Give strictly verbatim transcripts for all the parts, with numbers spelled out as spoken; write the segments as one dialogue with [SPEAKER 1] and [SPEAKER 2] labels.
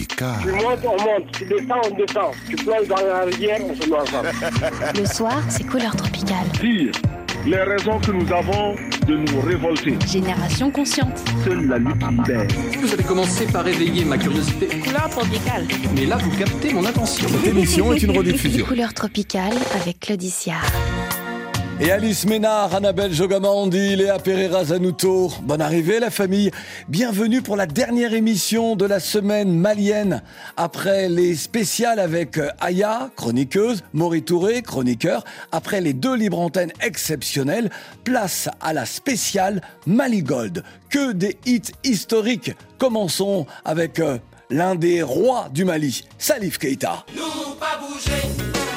[SPEAKER 1] tropical.
[SPEAKER 2] Tu montes, on monte. Tu descends, on descend. Tu plonges dans la rivière, on se met ensemble.
[SPEAKER 3] Le soir, c'est couleur tropicale.
[SPEAKER 4] Dire les raisons que nous avons de nous révolter.
[SPEAKER 3] Génération consciente.
[SPEAKER 4] Seule la lutte libère.
[SPEAKER 5] Vous avez commencé par éveiller ma curiosité.
[SPEAKER 3] Couleur tropicale.
[SPEAKER 5] Mais là, vous captez mon attention.
[SPEAKER 1] Cette émission est une rediffusion.
[SPEAKER 3] Couleur tropicale avec Claudicia.
[SPEAKER 6] Et Alice Ménard, Annabelle Jogamandi, Léa Pereira Zanuto. Bonne arrivée la famille. Bienvenue pour la dernière émission de la semaine malienne. Après les spéciales avec Aya, chroniqueuse, Maury Touré, chroniqueur. Après les deux libres antennes exceptionnelles, place à la spéciale Mali Gold. Que des hits historiques. Commençons avec euh, l'un des rois du Mali, Salif Keïta.
[SPEAKER 7] Nous pas bouger.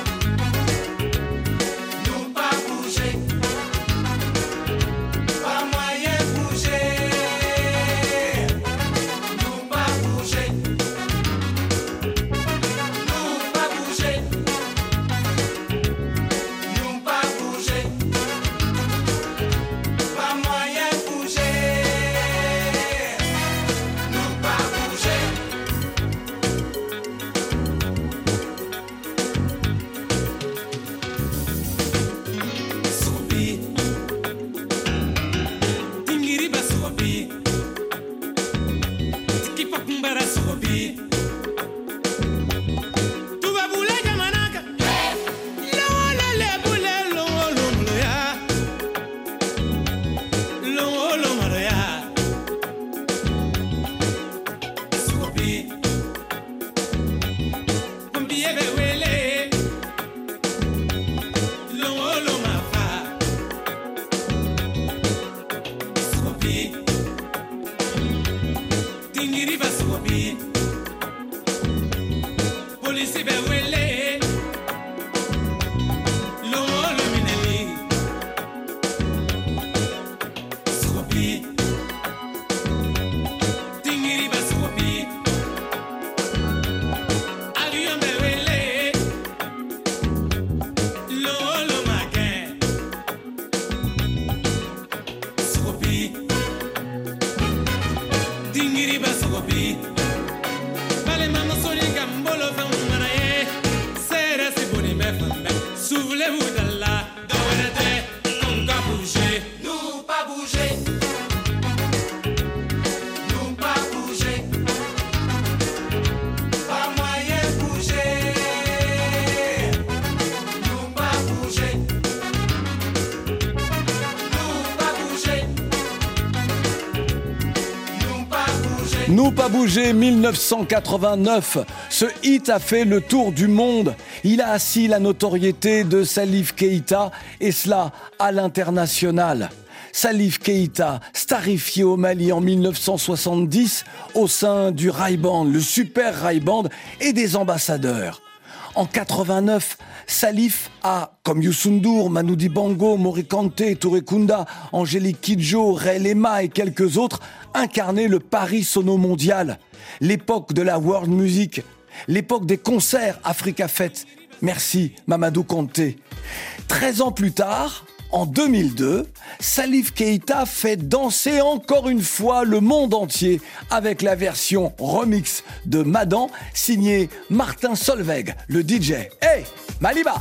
[SPEAKER 6] Nous pas bouger, dix-neuf cent quatre-vingt-neuf. Ce hit a fait le tour du monde. Il a assis la notoriété de Salif Keïta, et cela à l'international. Salif Keïta, starifié au Mali en dix-neuf cent soixante-dix au sein du Rai Band, le super Rai Band, et des ambassadeurs. En quatre-vingt-neuf, Salif a, comme Youssou N'Dour, Manu Dibango, Mori Kanté, Touré Kunda, Angélique Kidjo, Ray Lema et quelques autres, incarné le Paris Sono Mondial, l'époque de la world music, l'époque des concerts Africa Fête. Merci Mamadou Kanté. Treize ans plus tard, en deux mille deux, Salif Keïta fait danser encore une fois le monde entier avec la version remix de Madan, signée Martin Solveig, le D J. Hey, Maliba!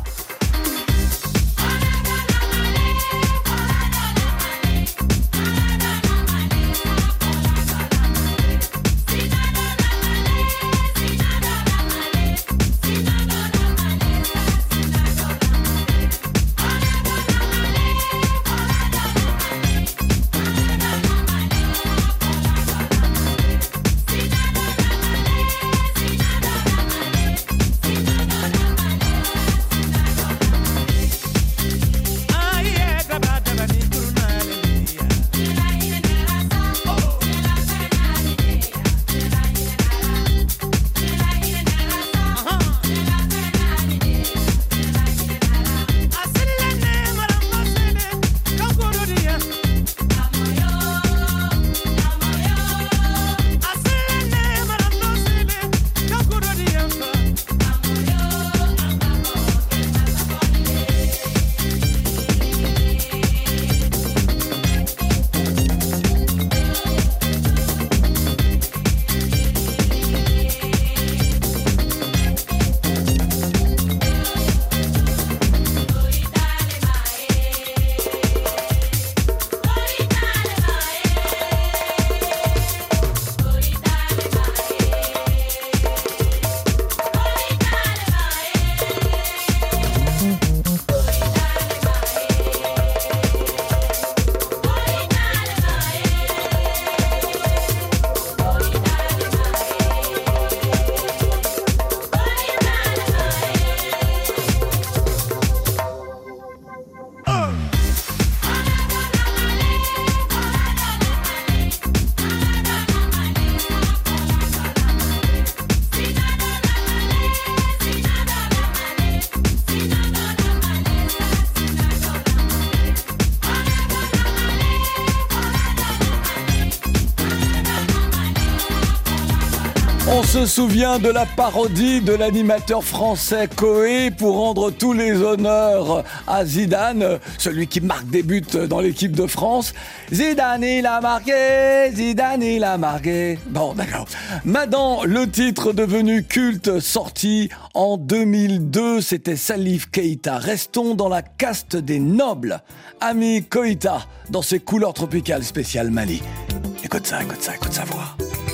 [SPEAKER 6] On se souvient de la parodie de l'animateur français Coé pour rendre tous les honneurs à Zidane, celui qui marque des buts dans l'équipe de France. Zidane, il a marqué, Zidane, il a marqué. Bon, d'accord. Maintenant, le titre devenu culte sorti en deux mille deux, c'était Salif Keita. Restons dans la caste des nobles. Ami Koïta, dans ses couleurs tropicales spéciales Mali. Écoute ça, écoute ça, écoute sa voix.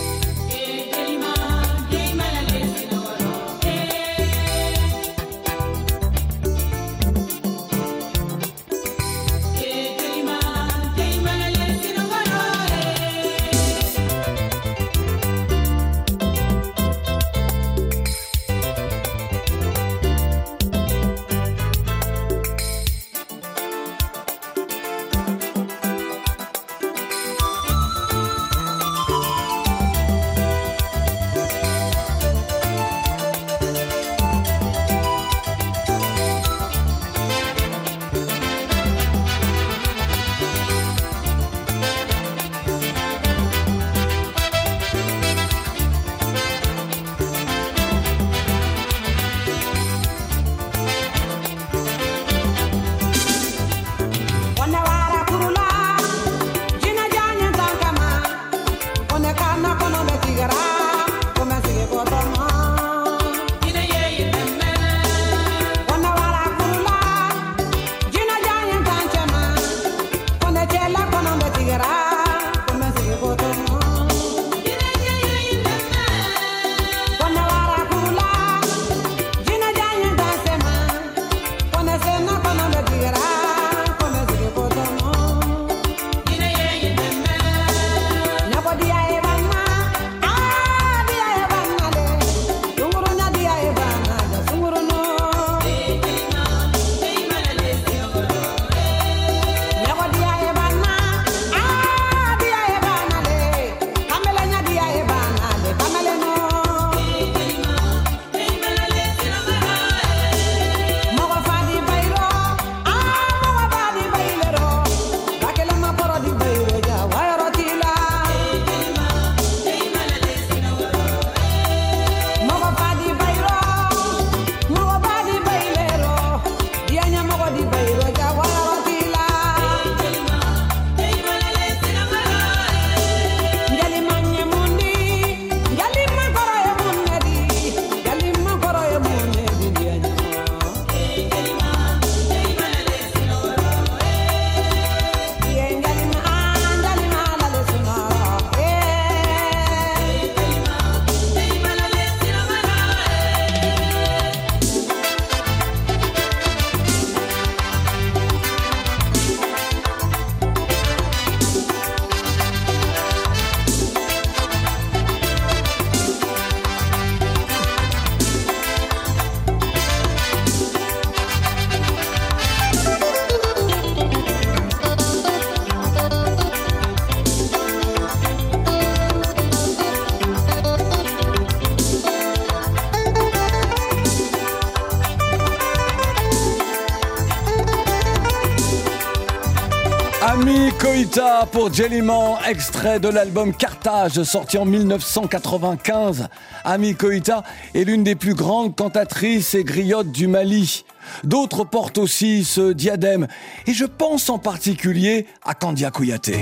[SPEAKER 6] Ami Koïta pour Djeliman, extrait de l'album Carthage, sorti en mille neuf cent quatre-vingt-quinze. Ami Koïta est l'une des plus grandes cantatrices et griottes du Mali. D'autres portent aussi ce diadème, et je pense en particulier à Kandia Kouyaté.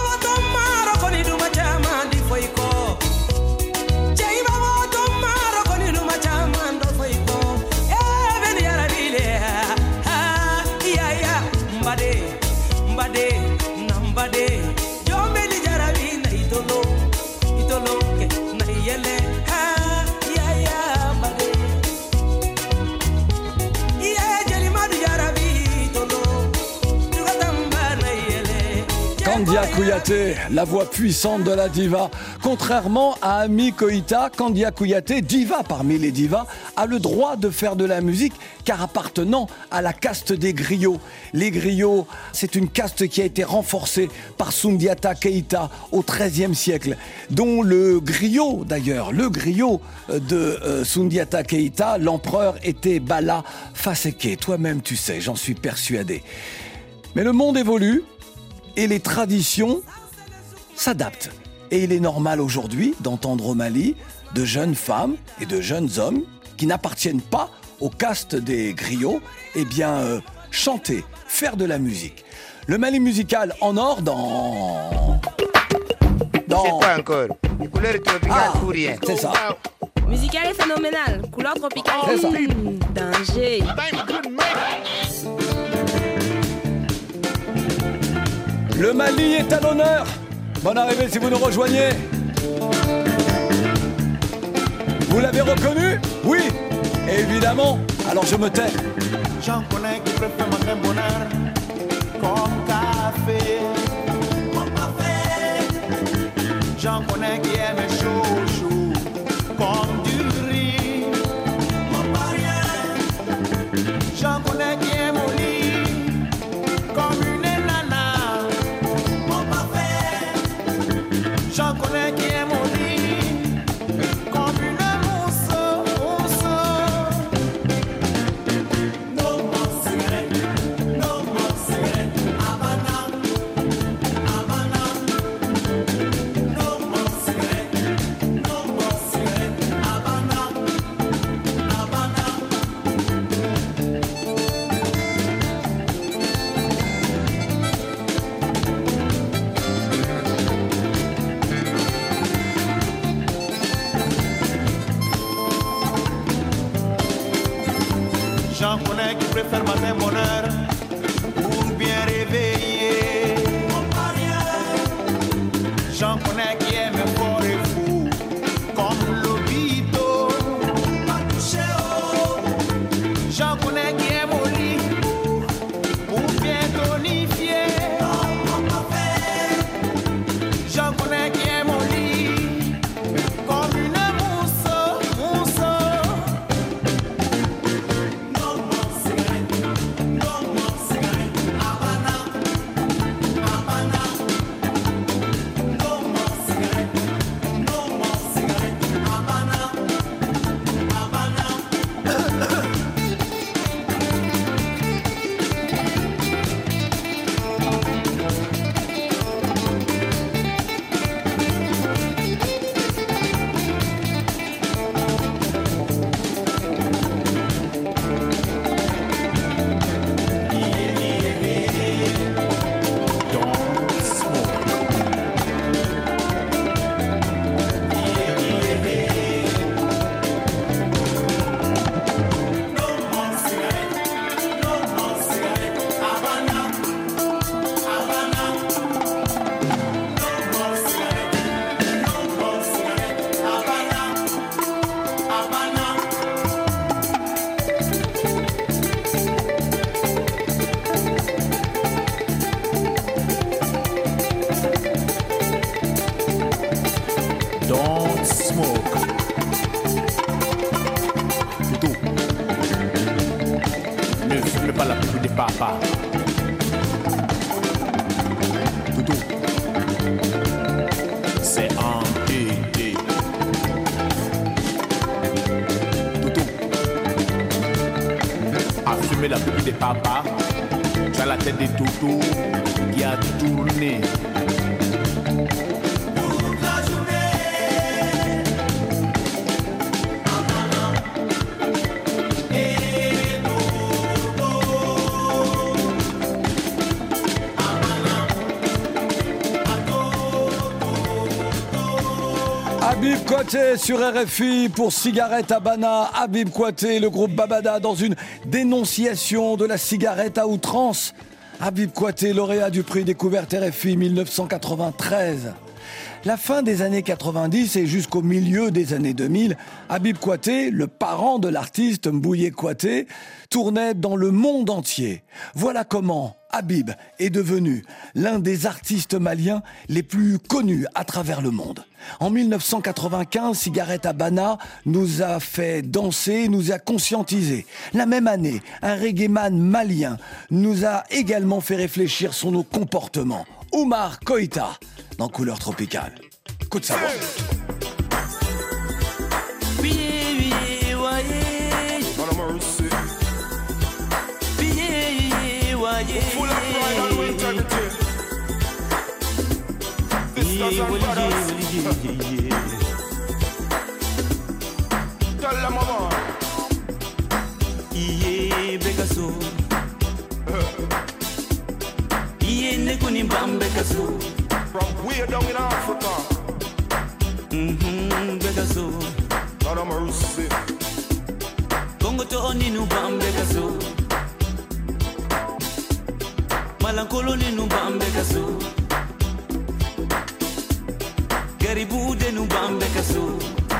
[SPEAKER 6] Kandia Kouyaté, la voix puissante de la diva. Contrairement à Ami Koïta, Kandia Kouyaté, diva parmi les divas, a le droit de faire de la musique car appartenant à la caste des griots. Les griots, c'est une caste qui a été renforcée par Soundiata Keïta au treizième siècle, dont le griot d'ailleurs, le griot de euh, Soundiata Keïta, l'empereur était Bala Faseke. Toi-même tu sais, j'en suis persuadé. Mais le monde évolue et les traditions s'adaptent. Et il est normal aujourd'hui d'entendre au Mali de jeunes femmes et de jeunes hommes qui n'appartiennent pas au caste des griots, eh bien, euh, chanter, faire de la musique. Le Mali musical en or dans... dans...
[SPEAKER 1] C'est quoi encore? Les couleurs tropicales
[SPEAKER 6] Ah,
[SPEAKER 1] ou rien?
[SPEAKER 6] c'est ça.
[SPEAKER 7] Musical et phénoménal, couleur tropicale.
[SPEAKER 6] C'est ça.
[SPEAKER 7] Mmh, danger.
[SPEAKER 6] Le Mali est à l'honneur. Bonne arrivée si vous nous rejoignez. Vous l'avez reconnu? Oui, évidemment. Alors je me tais.
[SPEAKER 8] J'en connais qui préfèrent ma crème bonheur comme café. Mon café. J'en connais qui aiment chaud, chaud comme du riz. Mon barrière. J'en connais qui aiment au lit comme une nana. Mon café. J'en connais qui aiment au lit comme une mousse, mousse. No more cigarette, no more cigarette, Havana, Havana. No more cigarette, no more cigarette, Havana, Havana. J'en connais qui préfèrent matin bonheur pour bien réveiller. J'en connais qui aiment fort et fou comme l'obito. J'en connais qui aiment au lit pour bien tonifier. J'en connais qui aiment au lit comme une mousse, mousse. No more cigarette, no more cigarette, Havana, Havana. No more cigarette, no more cigarette, Havana, Havana. Don't smoke. Plutôt, ne fume pas la pipe des papas. Plutôt, c'est un P. Plutôt, à fumer la pipe des papas, tu as la tête des toutous qui a tourné.
[SPEAKER 6] Habib Kouyaté sur R F I pour Cigarette Havana. Habib Kouyaté, le groupe Babada, dans une dénonciation de la cigarette à outrance. Habib Kouyaté, lauréat du prix Découverte R F I mille neuf cent quatre-vingt-treize. La fin des années quatre-vingt-dix et jusqu'au milieu des années deux mille, Habib Kouyaté, le parent de l'artiste Mbouye Kouyaté, tournait dans le monde entier. Voilà comment Habib est devenu l'un des artistes maliens les plus connus à travers le monde. En mille neuf cent quatre-vingt-quinze, Cigarette Havana nous a fait danser, nous a conscientisés. La même année, un reggaeman malien nous a également fait réfléchir sur nos comportements. Oumar Koïta, dans Couleur Tropicale. Coup de savoir.
[SPEAKER 8] sisters and brothers. Tell them about.
[SPEAKER 9] Iye bekaso. Iye nekuni bambe kaso.
[SPEAKER 8] From way down in Africa.
[SPEAKER 9] Mhm bekaso.
[SPEAKER 8] Lord of mercy.
[SPEAKER 9] Kongo to oni nu bambe kaso. Malankolo ni nu bambe kaso. Garibu de nu bambe kaso.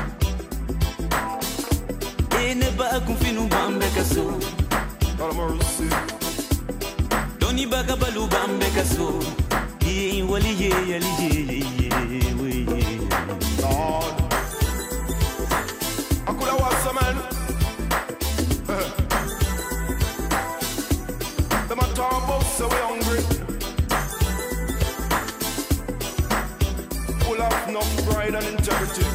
[SPEAKER 9] Ne ba confinu bambe kaso.
[SPEAKER 8] Lord of mercy.
[SPEAKER 9] Doni baga balu bambe kaso. Ye wali ye yali ye ye we.
[SPEAKER 8] Lord, I could have watched some man. Them a talk about so we hungry. Full of enough pride and integrity.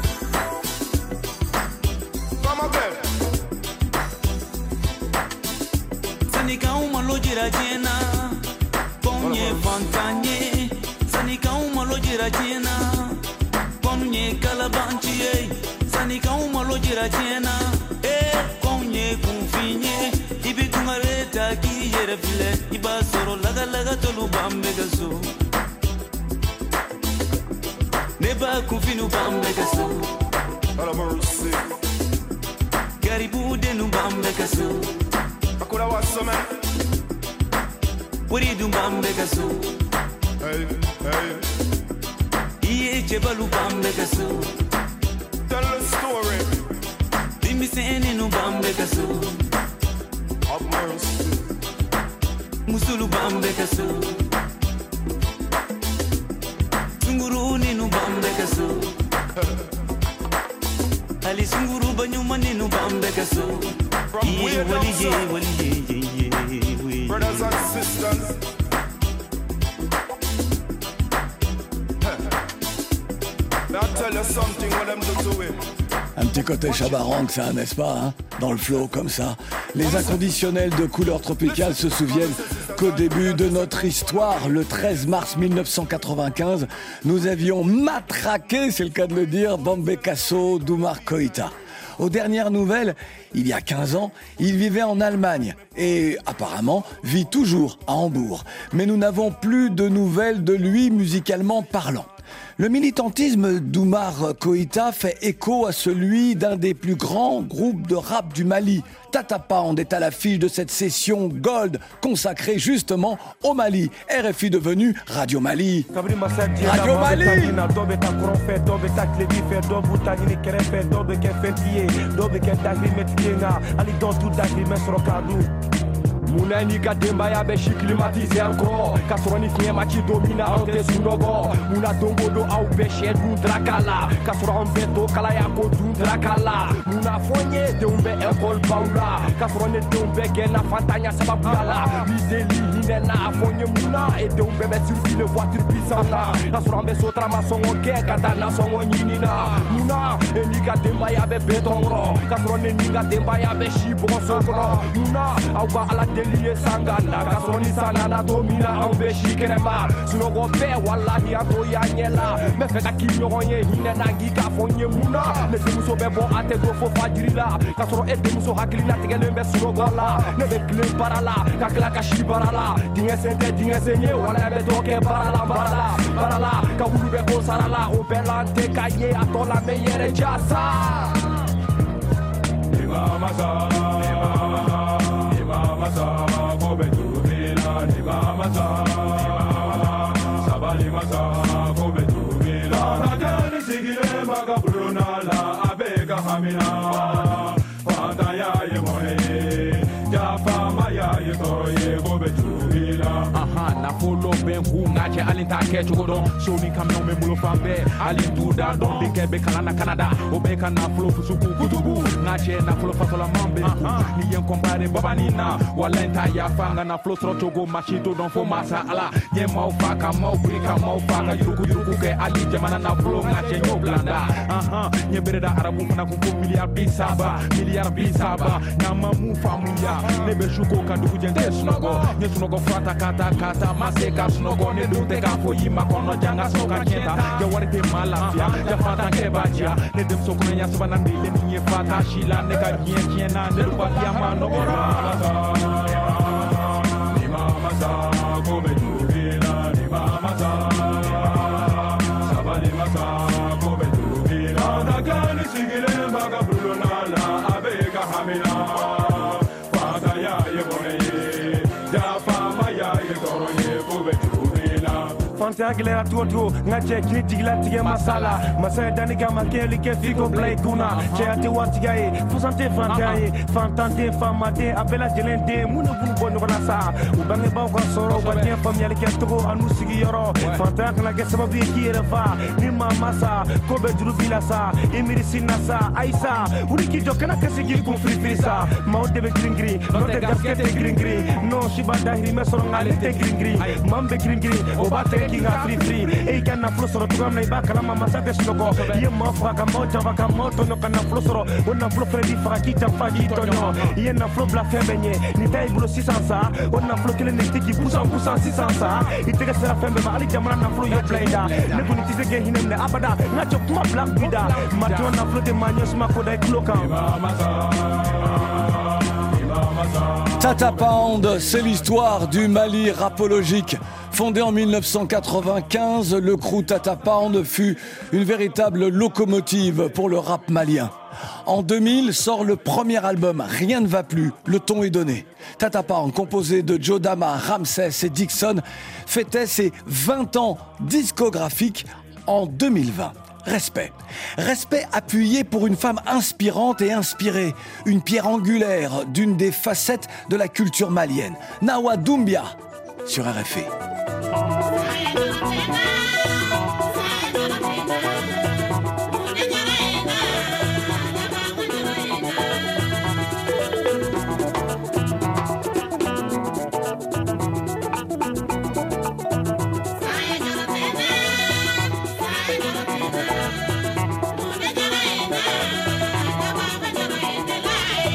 [SPEAKER 9] Sanika uma lojira jena, ponye fantanye. Sanika uma lojira jena, ponye kalabanchi. Sanika uma lojira jena, eh ponye kunfinye. Ibi kumareta ki yerefile, iba soro laga laga tolu bambe gaso. Neba kunfinu bambe gaso.
[SPEAKER 8] Lord of mercy.
[SPEAKER 9] Garibu de nu bambe kaso.
[SPEAKER 8] I could have watched some man.
[SPEAKER 9] What do you do bambe kaso?
[SPEAKER 8] Hey, hey.
[SPEAKER 9] Iye chebalu bambe kaso.
[SPEAKER 8] Tell the story.
[SPEAKER 9] Dimi seni nu bambe kaso.
[SPEAKER 8] Have mercy.
[SPEAKER 9] Musulu bambe kaso. Sunguru ni nu bambe kaso. Ali sunguru banyuma ni nu bambe kaso.
[SPEAKER 8] From way down south. Brothers and sisters. Now I'll tell you something what them do to it.
[SPEAKER 6] Un petit côté chabarang, ça, n'est-ce pas, hein? Dans le flow, comme ça. Les inconditionnels de Couleur Tropicale se souviennent qu'au début de notre histoire, le treize mars mille neuf cent quatre-vingt-quinze, nous avions matraqué, c'est le cas de le dire, Bambe Kasso d'Oumar Koïta. Aux dernières nouvelles, il y a quinze ans, il vivait en Allemagne et apparemment vit toujours à Hambourg. Mais nous n'avons plus de nouvelles de lui musicalement parlant. Le militantisme d'Oumar Koïta fait écho à celui d'un des plus grands groupes de rap du Mali. Tata Pound est à l'affiche de cette session Gold consacrée justement au Mali. R F I devenu Radio Mali. Radio Mali!
[SPEAKER 10] Muna ni kademba ya beshi climatiser encore Kasroni finye machi domina ante sunogo Muna dombodo au beshe du drakala Kasro beto kala ya ko du drakala Muna fonye de umbe ekol paula Kasroni de umbe gena fantanya sababula Lideli hinena fonye muna Et de umbe be surfi le voiture puissante Kasro be sotra masongo ke katana songo nyinina Muna ni kademba ya be betongro Kasroni ni kademba ya beshi bonsokro Muna au ba ala Deliye sangana, kasoni sanana domina ambeshi kenema. Sunogo pe wallahi ato yanyela. Me feka kinyoronye hine nangi kafonye muna. Nese muso bebo ate go fo fajirila. Kasoro ete muso hakilina tegele mbe sunogo la. Nebe kle parala, kakla kashi barala. Dinge sente dinge senye wala be toke barala barala. Barala, kawulu be go sarala. Obelante kaye atola meyere jasa. Imama sa, imama. Masa, kobe tubila, niba masa, sabali masa, kobe tubila. Najani sigile maga bruna la abega hamina, fanta ya ye mohe, jafa maya ye toye kobe tubila. Aha, na follow ben hu ngache alinta ke chugodon, so mi kamyon me mulo fambe, alintu da don dinke be kalana Canada, obeka na flow fusuku kutubu, ngache na flow fasola mambe, ni yen compare babanina. Walenta ya fanga na flow trochogo machito don fo masa ala nye mau faka mau brika mau faka yuruku yuruku ke ali jamana na flow ngache nyo blanda aha nye bereda arabu fana kumpo miliar bisaba miliar bisaba na mamu famuya nebe shuko kanduku jende sunogo nye sunogo frata kata kata maseka snogo ne dute ka foyi makono janga soka kenta ya warite malafia ya fata ke bajia ne dem so kunya sabana ndile ni fata shila ne ka kien kien na ne kwa ya mano ora ni mama sa ko be juvila ni mama sa sabani masa ko be juvila da gani sigile baga bulona na abega hamina fata ya ye bone ya fama ya ye toro ye ko be juvila Fanta gilera tuotu ngache kini tigla tige masala masaya dani gama keli ke figo play kuna che ate watiga e fusante fanta e fantante famate apela jelente munu bunu bono na sa ubange ba ko soro wati famiyali ke togo anu sigi yoro fanta kana ke sababu ki refa ni mama sa ko be juru bila sa emiri sinasa aisa uriki jo kana ke sigi ku free free sa maude be gringri note gasket gringri no shibada hirime soro ngale te gringri mambe gringri obate kinga free free e kana flosoro tugamna ibakala mama sake snogo ye mafra kama java kama tono kana flosoro ona flo fredi fakita fadi tono ye na flo bla febenye ni tay bulo six cents sa ona flo kile nekti ki pusa pusa six cents sa itega sera fembe ma ali jamana na flo yo playda ne buni tise ge hinemne abada na chok kuma black bida matona flo de manyos makoda kloka
[SPEAKER 6] Tata Pound, c'est l'histoire du Mali rapologique. Fondé en mille neuf cent quatre-vingt-quinze, le crew Tata Pound fut une véritable locomotive pour le rap malien. En deux mille sort le premier album, Rien ne va plus, le ton est donné. Tata Pound, composé de Joe Dama, Ramsès et Dixon, fêtait ses vingt ans discographiques en deux mille vingt. Respect. Respect appuyé pour une femme inspirante et inspirée, une pierre angulaire d'une des facettes de la culture malienne. Nawa Doumbia sur R F I.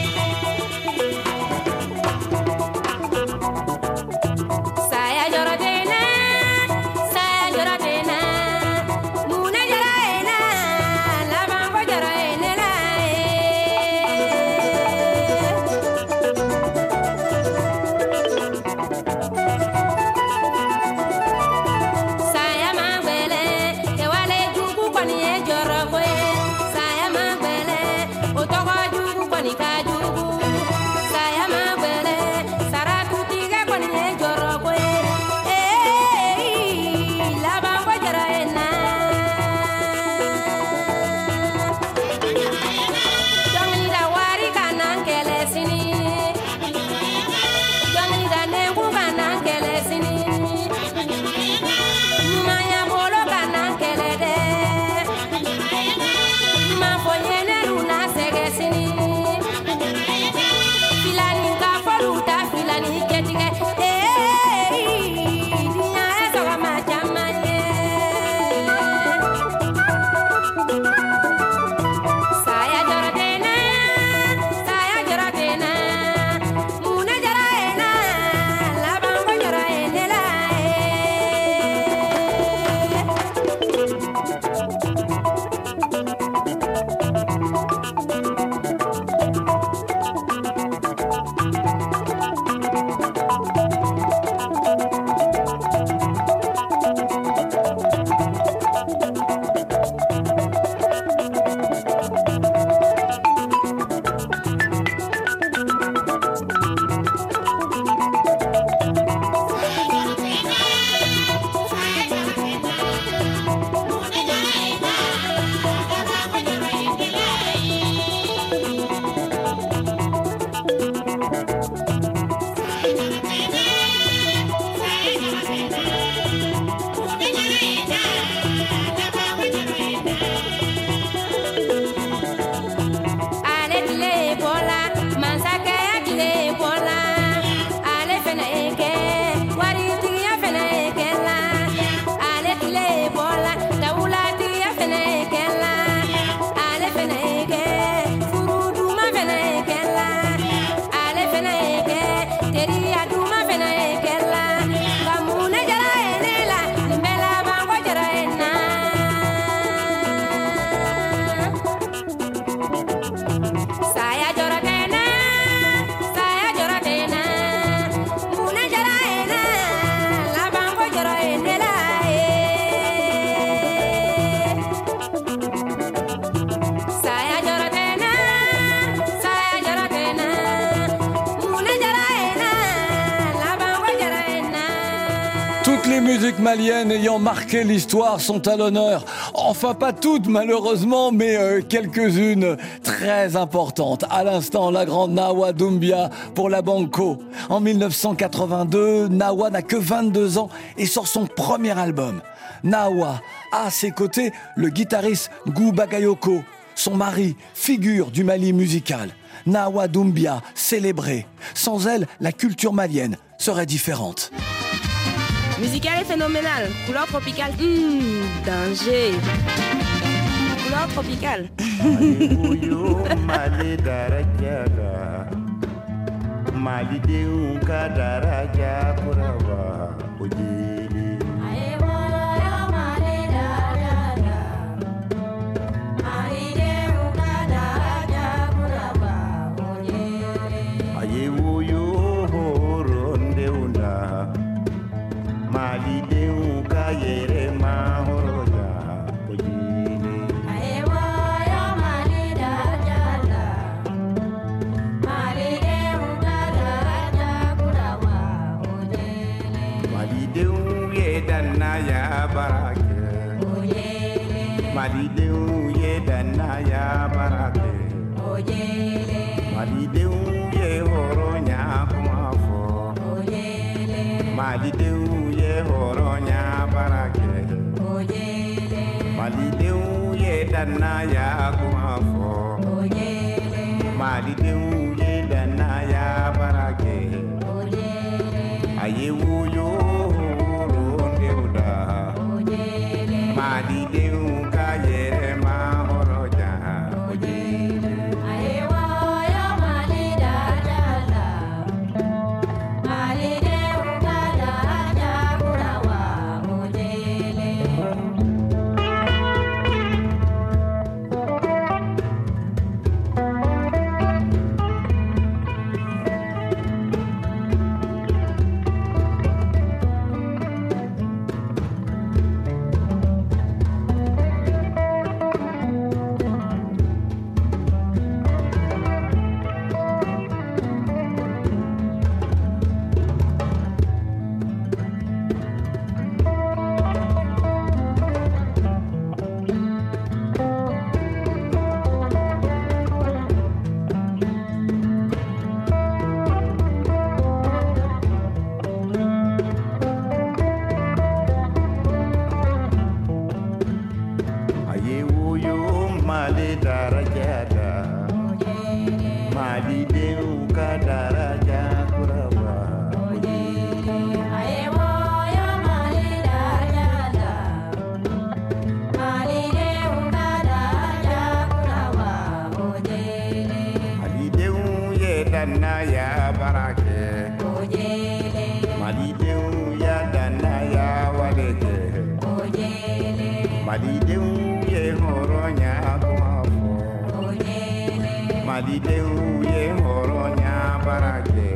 [SPEAKER 7] Saya llora de
[SPEAKER 6] musiques maliennes ayant marqué l'histoire sont à l'honneur. Enfin, pas toutes malheureusement, mais euh, quelques-unes très importantes. À l'instant, la grande Nawa Doumbia pour la Banco. En dix-neuf cent quatre-vingt-deux, Nawa n'a que vingt-deux ans et sort son premier album. Nawa a à ses côtés le guitariste Ngou Bagayoko, son mari, figure du Mali musical. Nawa Doumbia, célébrée. Sans elle, la culture malienne serait différente.
[SPEAKER 7] Musical et phénoménal. Couleur tropicale. Mmh, danger. Couleur tropicale.
[SPEAKER 8] Malidenw ye danaya barake Malidenw ye horonya kuma fo Malidenw ye horonya barake Malidenw ye danaya kuma fo Malidenw ye danaya barake Ayewu yo rondeuda Malidenw Malidenw ye horonya barake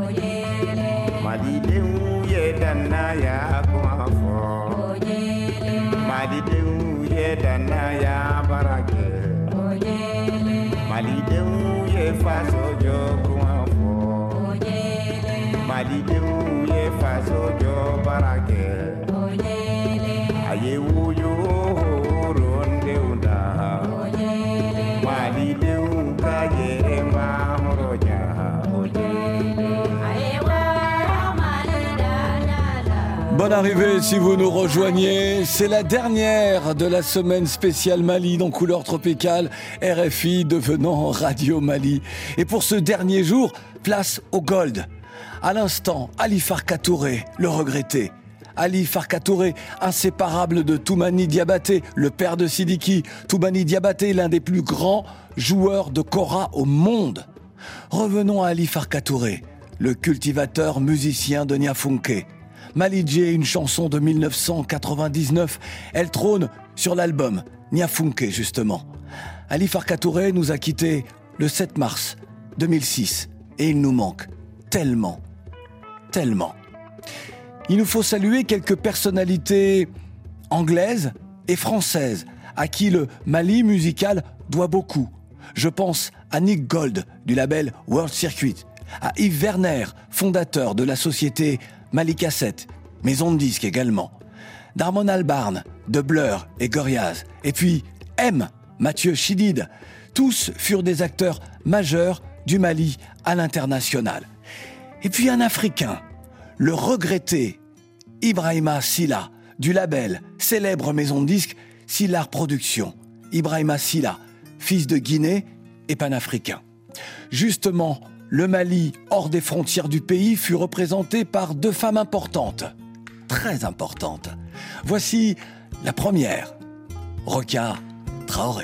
[SPEAKER 8] Malidenw ye danaya kuma fo Malidenw ye danaya barake Malidenw ye faso jo kuma fo Malidenw ye faso jo barake Ayewu yo rondeunda Malidenw
[SPEAKER 6] Bonne arrivée si vous nous rejoignez, c'est la dernière de la semaine spéciale Mali dans Couleur Tropicale, R F I devenant Radio Mali. Et pour ce dernier jour, place au Gold. À l'instant, Ali Farka Touré, le regretté. Ali Farka Touré, inséparable de Toumani Diabaté, le père de Sidiki. Toumani Diabaté, l'un des plus grands joueurs de kora au monde. Revenons à Ali Farka Touré, le cultivateur musicien de Niafunké. Malidjé, une chanson de dix-neuf cent quatre-vingt-dix-neuf, elle trône sur l'album Niafunké justement. Ali Farka Touré nous a quittés le sept mars deux mille six et il nous manque tellement, tellement. Il nous faut saluer quelques personnalités anglaises et françaises à qui le Mali musical doit beaucoup. Je pense à Nick Gold du label World Circuit, à Yves Werner, fondateur de la société Mali Cassette, maison de disques également. Damon Albarn, de Blur et Gorillaz. Et puis M, Mathieu Chédid. Tous furent des acteurs majeurs du Mali à l'international. Et puis un Africain, le regretté Ibrahima Silla, du label, célèbre maison de disques Sillar Productions. Ibrahima Silla, fils de Guinée et panafricain. Justement, le Mali, hors des frontières du pays, fut représenté par deux femmes importantes, très importantes. Voici la première, Rokia Traoré.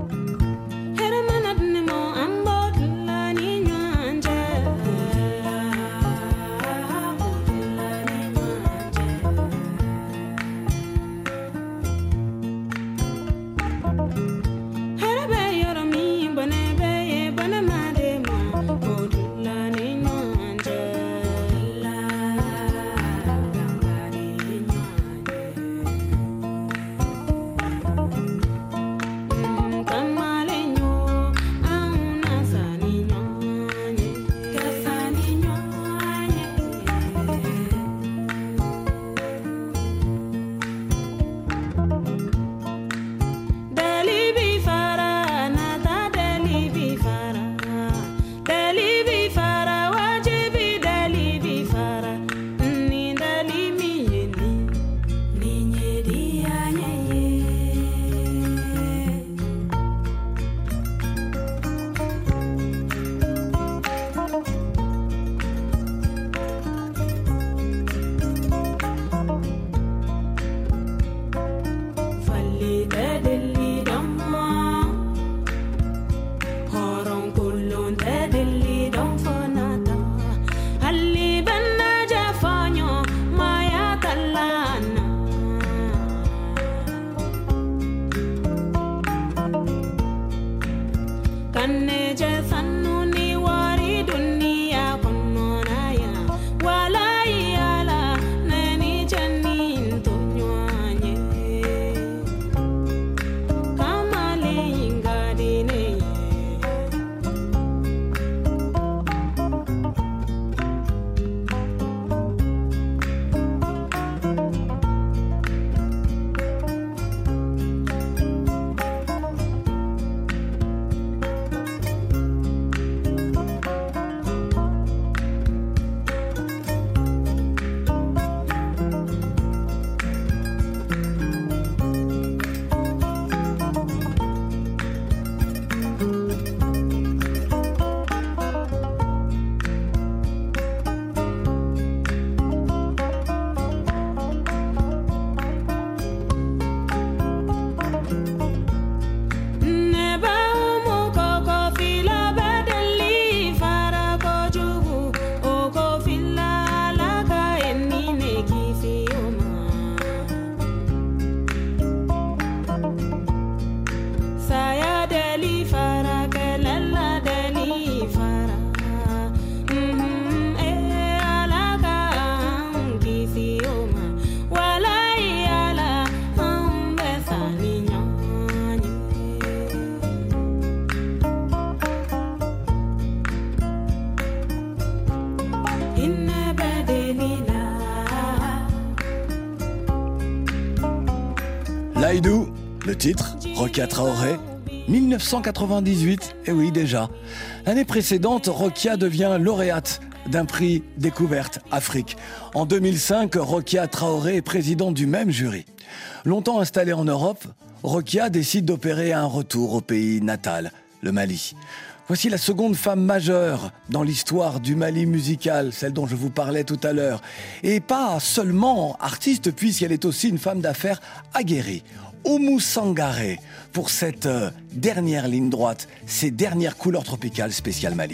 [SPEAKER 6] Laïdou, le titre, Rokia Traoré, mille neuf cent quatre-vingt-dix-huit, et oui déjà. L'année précédente, Rokia devient lauréate d'un prix Découverte Afrique. En deux mille cinq, Rokia Traoré est présidente du même jury. Longtemps installée en Europe, Rokia décide d'opérer un retour au pays natal, le Mali. Voici la seconde femme majeure dans l'histoire du Mali musical, celle dont je vous parlais tout à l'heure. Et pas seulement artiste, puisqu'elle est aussi une femme d'affaires aguerrie. Oumou Sangaré, pour cette euh, dernière ligne droite, ces dernières couleurs tropicales spéciales Mali.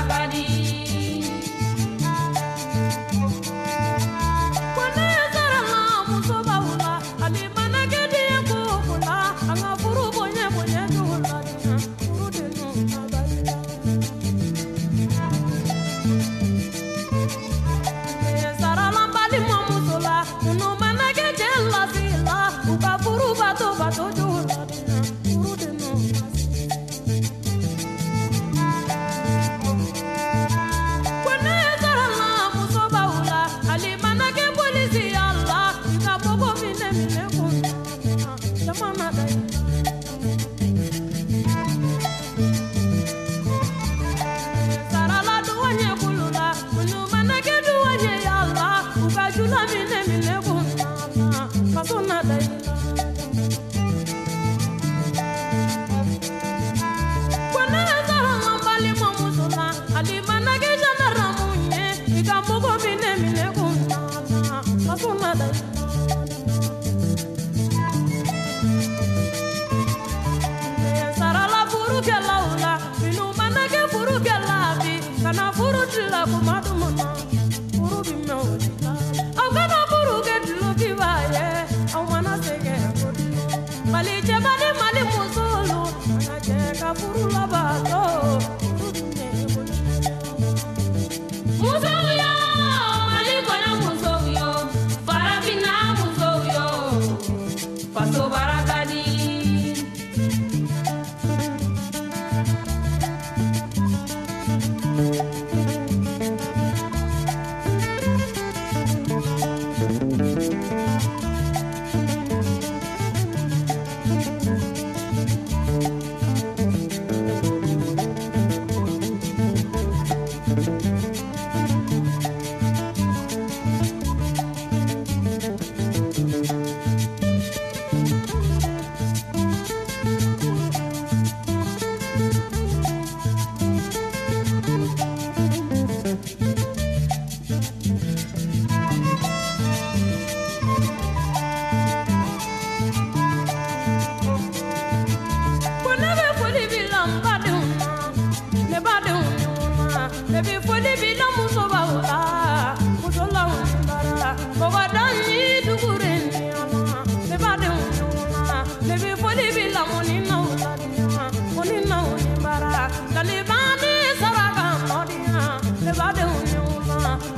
[SPEAKER 11] When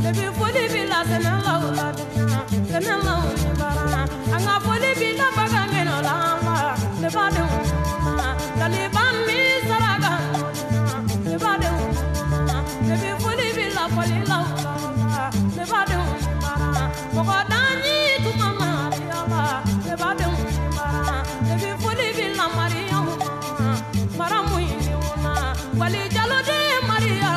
[SPEAKER 11] Debi foli bila tena laula tena laula bara. Anga foli bila baga ngeno lamba. Deba de uma Taliban mi saraga. Deba de uma debi foli bila foli laula. Deba de uma bara. Dani tu mama yala. Deba de uma debi foli bila Maria. Bara muy una wali jalo de Maria.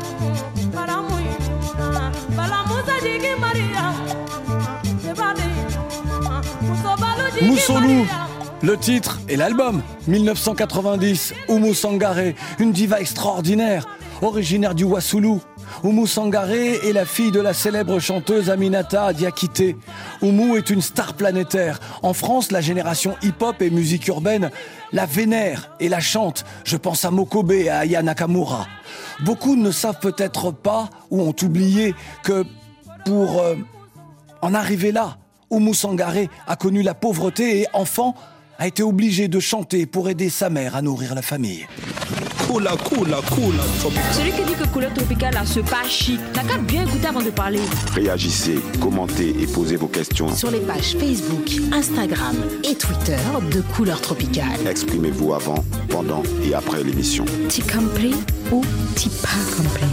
[SPEAKER 6] Moussolou, le titre et l'album dix-neuf cent quatre-vingt-dix, Oumou Sangaré, une diva extraordinaire, originaire du Wassoulou. Oumou Sangaré est la fille de la célèbre chanteuse Aminata Diakité. Oumou est une star planétaire. En France, la génération hip-hop et musique urbaine la vénère et la chante. Je pense à Mokobe et à Aya Nakamura. Beaucoup ne savent peut-être pas ou ont oublié que pour euh, en arriver là, Oumou Sangaré a connu la pauvreté et, enfant, a été obligé de chanter pour aider sa mère à nourrir la famille.
[SPEAKER 12] Cool, cool, cool.
[SPEAKER 7] Celui qui dit que couleur tropicale a ce pas chic, t'as qu'à bien écouter avant de parler.
[SPEAKER 13] Réagissez, commentez et posez vos questions
[SPEAKER 14] sur les pages Facebook, Instagram et Twitter de Couleur Tropicale.
[SPEAKER 13] Exprimez-vous avant, pendant et après l'émission.
[SPEAKER 3] T'as compris ou t'as pas compris?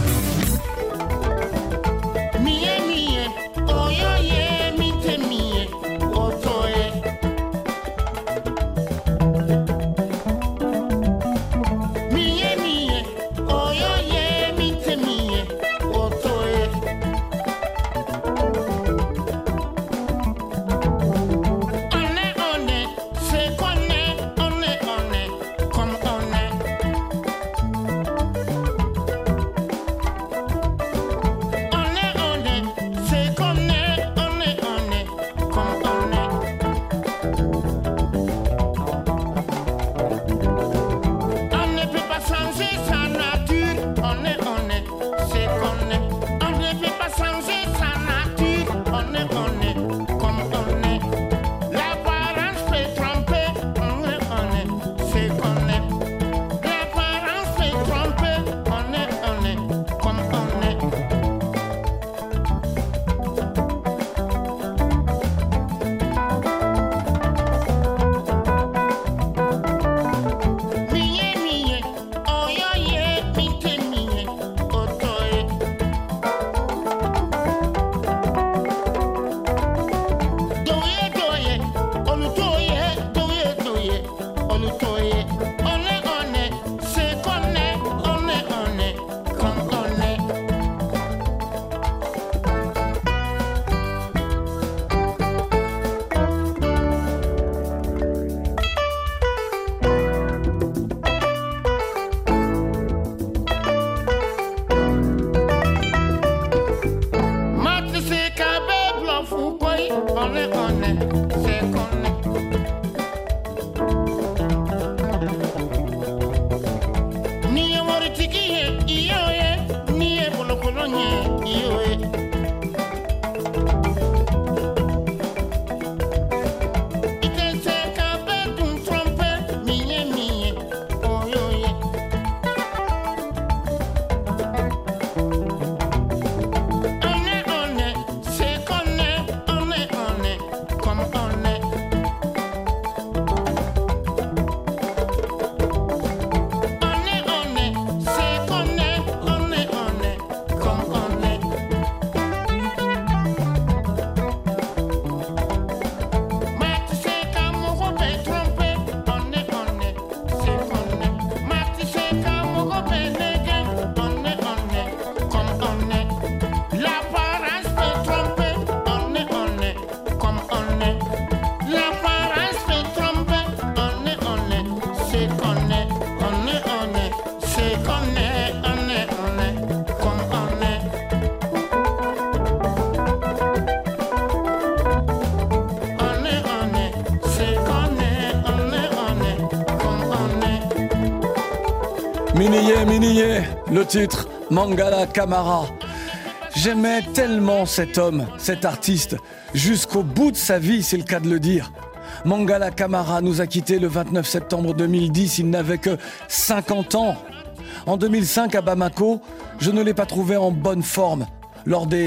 [SPEAKER 6] Miniye, Miniye, le titre Mangala Camara. J'aimais tellement cet homme, cet artiste, jusqu'au bout de sa vie, c'est le cas de le dire. Mangala Camara nous a quittés le vingt-neuf septembre deux mille dix, il n'avait que cinquante ans. En deux mille cinq, à Bamako, je ne l'ai pas trouvé en bonne forme. Lors des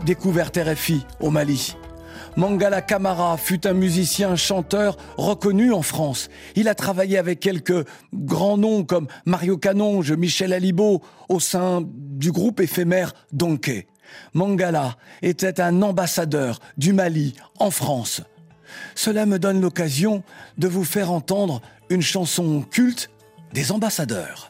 [SPEAKER 6] découverte R F I au Mali. Mangala Camara fut un musicien chanteur reconnu en France. Il a travaillé avec quelques grands noms comme Mario Canonge, Michel Alibo au sein du groupe éphémère Donkey. Mangala était un ambassadeur du Mali en France. Cela me donne l'occasion de vous faire entendre une chanson culte des ambassadeurs.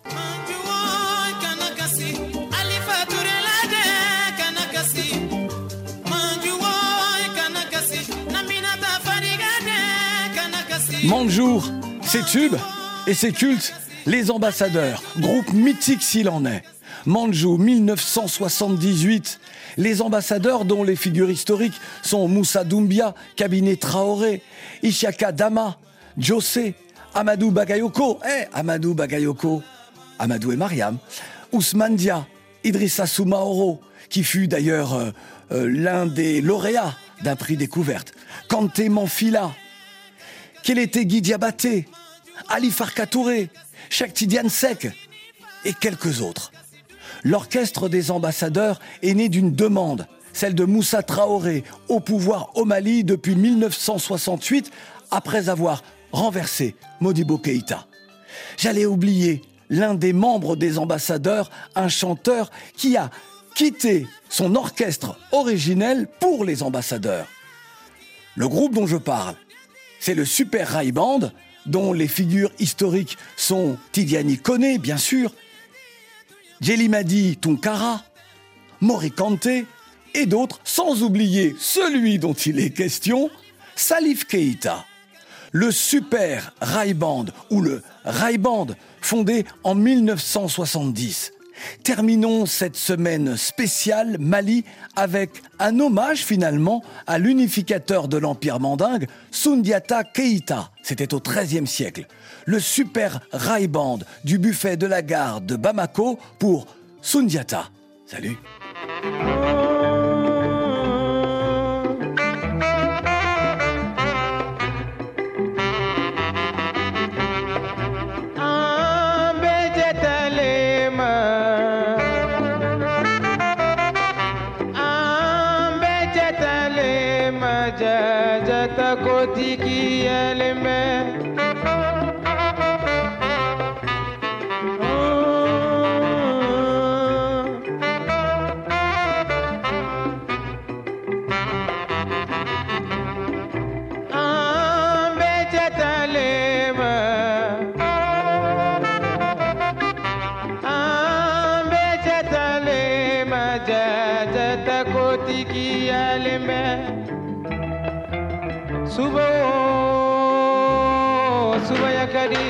[SPEAKER 6] Manjour, c'est tube et c'est culte, les ambassadeurs, groupe mythique s'il en est. Manjou, mille neuf cent soixante-dix-huit, les ambassadeurs dont les figures historiques sont Moussa Doumbia, Cabinet Traoré, Ishaka Dama, José, Amadou Bagayoko, eh, Amadou Bagayoko, Amadou et Mariam, Ousmane Dia, Idrissa Soumaoro, qui fut d'ailleurs euh, euh, l'un des lauréats d'un prix découverte, Kanté Manfila, Kélété Guy Diabaté, Ali Farka Touré, Cheikh Tidiane Seck et quelques autres. L'orchestre des ambassadeurs est né d'une demande, celle de Moussa Traoré, au pouvoir au Mali depuis mille neuf cent soixante-huit, après avoir renversé Modibo Keïta. J'allais oublier l'un des membres des ambassadeurs, un chanteur qui a quitté son orchestre originel pour les ambassadeurs. Le groupe dont je parle, c'est le Super Rai Band, dont les figures historiques sont Tidiane Koné, bien sûr, Djelimadi Tunkara, Mori Kanté et d'autres, sans oublier celui dont il est question, Salif Keïta. Le Super Rai Band, ou le Rai Band, fondé en mille neuf cent soixante-dix. Terminons cette semaine spéciale Mali avec un hommage finalement à l'unificateur de l'Empire mandingue, Soundiata Keïta. C'était au treizième siècle. Le Super Rai Band du buffet de la gare de Bamako pour Soundiata. Salut.
[SPEAKER 15] Koti ki elme ambe chatalema ambe chatalema jata koti ki elme Suba o suba yakadi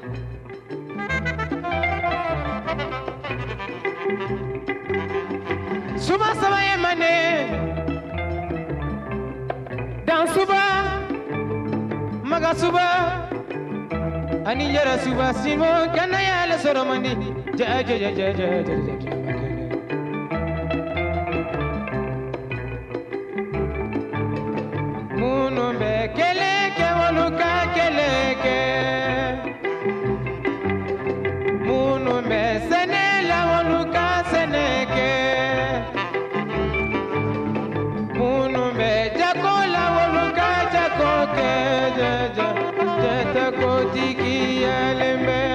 [SPEAKER 15] Suba saba yemane Dan suba Maga suba Ani yara suba simo kana yale soromandi Ja ja ja ja ja ja Munumbe keleke woluka keleke Munumbe senela woluka seneke Munumbe jakola woluka jakoke jaja jeta kotiki yalembe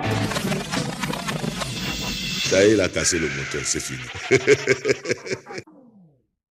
[SPEAKER 16] Ça y est, il a cassé le moteur, c'est fini.